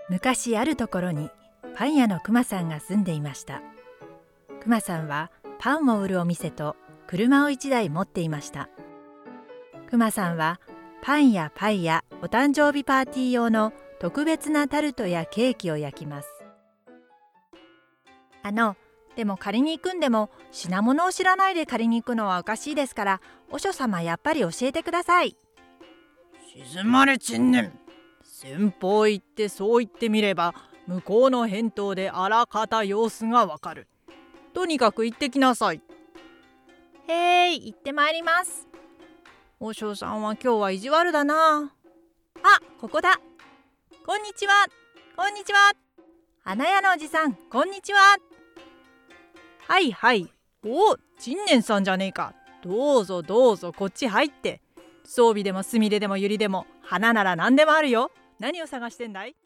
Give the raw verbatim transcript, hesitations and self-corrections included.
昔あるところにパン屋のくまさんが住んでいました。くまさんはパンを売るお店と車を一台持っていました。くまさんはパンやパイやお誕生日パーティー用の特別なタルトやケーキを焼きます。あの、でも借りに行くんでも品物を知らないで借りに行くのはおかしいですから、和尚様やっぱり教えてください。 静まれちんねん。先方行ってそう言ってみれば、向こうの返答であらかた様子がわかる。とにかく行ってきなさい。 へい、行ってまいります。 和尚さんは今日は意地悪だな。 あ、ここだ。こんにちは。こんにちは。花屋のおじさん、こんにちは。 はいはい。おお、陳年さんじゃねえか。どうぞどうぞこっち入って。装備でもすみれでもゆりでも花なら何でもあるよ。何を探してんだい？